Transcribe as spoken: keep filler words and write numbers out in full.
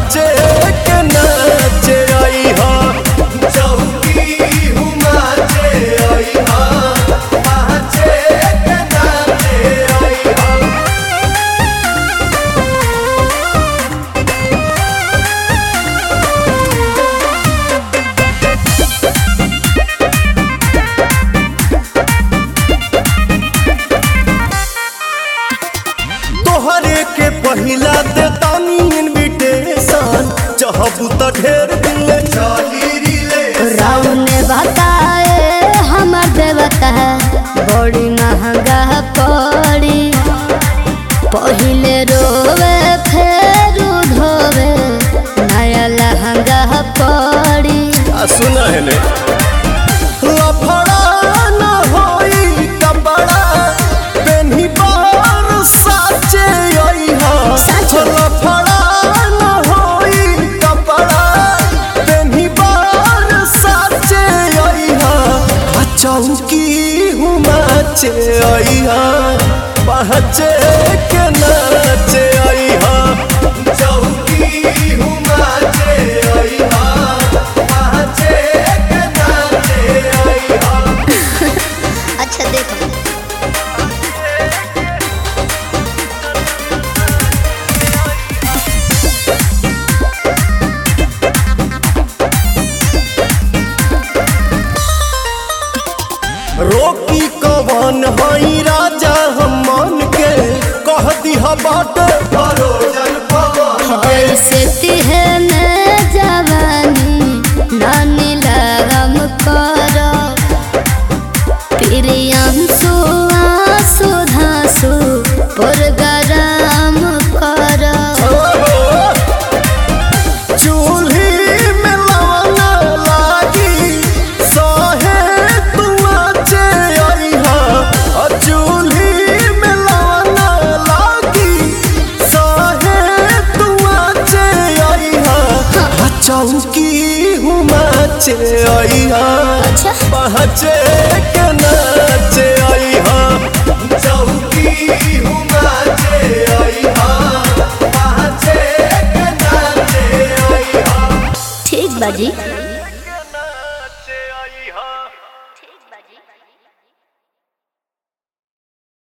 पहचे के नाचे आई हा चौकी हुमाचे आई हा पहचे के नाचे आई हा। तोहरे के पहिला दे तानी इनविटेशन चाहबू त ढेर दिन ले चली रिले राम ने बताए हमार देवता बड़ी महंगा पड़ी पहिले रोवे फिर धोवे नया लहंगा पड़ी। आ सुना है ने लफड़ा न होई कपड़ा पेन्ही बार साचे आई हा लफड़ा न होई कपड़ा पेन्ही बार साचे आई हा चौकी हुमाचे आई हा पहचे के नाचे आई हा चौकी हुमाचे आई हा पहचे के नाचे आई हा। अच्छा देखो रोकी कवन हई राजा हम मन के कह दिहा बाटे भरोजन पवन के ऐसे तिहे में जवानी नानी लगम करो प्रियांशु आंसू धांसू पुरगराम करो। चूल्ही में लवना लागी सहे तू आचे आई हा चूल्ही में लवना लागी सहे तू आचे आई हा चौकी हुमाचे आई हा अच्छा पहचे के नाचे आई हा चौकी हुमाचे आई हा पहचे के नाचे आई हा। ठीक बाजी।